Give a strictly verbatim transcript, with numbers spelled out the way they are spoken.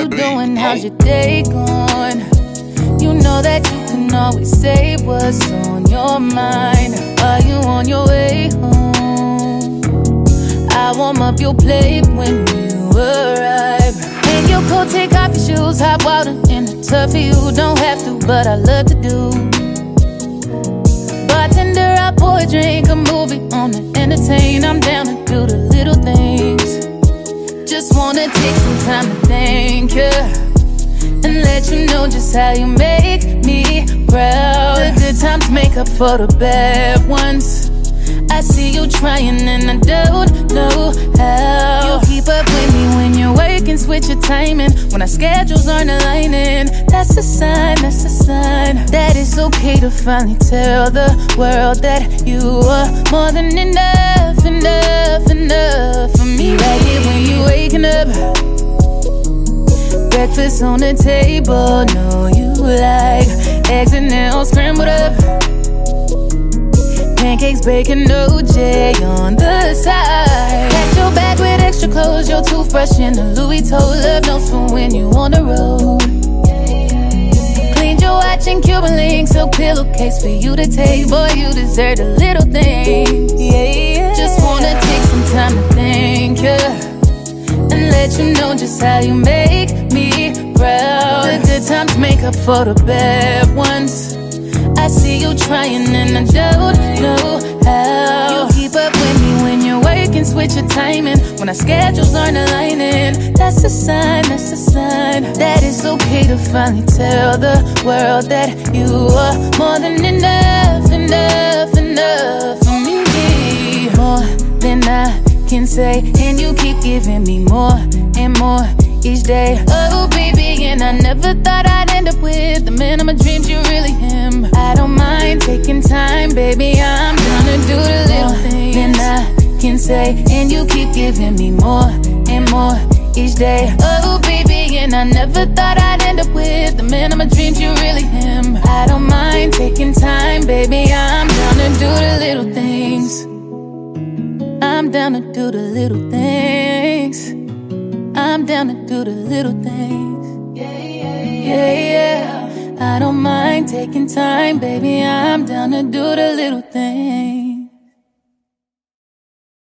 you doing? How's your day going? You know that you can always say what's on your mind. Are you on your way home? I warm up your plate when you arrive. Hang your coat, take off your shoes, hot water in the tub for you. Don't have to, but I love to do. Bartender, I pour a drink, a movie on to entertain. I'm down to do the little things. Just wanna take some time to thank you and let you know just how you make me proud. The good times make up for the bad ones. I see you trying and I don't know how. You keep up with me when you're working, switch your timing when our schedules aren't aligning. That's a sign, that's a sign that it's okay to finally tell the world that you are more than enough, enough, enough for me. Right here when you waking up, breakfast on the table, know you like eggs and all scrambled up, pancakes, bacon, no J on the side. Pack your bag with extra clothes, your toothbrush and a Louis toe. Love notes for when you on the road. Cleaned your watch and Cuban links, a pillowcase for you to take. Boy, you deserve the little things. Yeah, just wanna take some time to thank you and let you know just how you make me proud. The good times make up for the bad ones. I see you trying and I don't know how. You keep up with me when you're working, switch your timing when our schedules aren't aligning. That's a sign, that's a sign that it's okay to finally tell the world that you are more than enough, enough, enough for me. More than I can say, and you keep giving me more and more each day. Oh baby, and I never thought I'd end up with the man of my dreams. You really him. I don't mind taking time, baby. I'm gonna do the little things than I can say, and you keep giving me more and more each day. Oh baby, and I never thought I'd end up with the man of my dreams. You really him. I don't mind taking time, baby. I'm gonna do the little things. I'm down to do the little things. I'm down to do the little things. Yeah, yeah, yeah, yeah. I don't mind taking time, baby. I'm down to do the little things.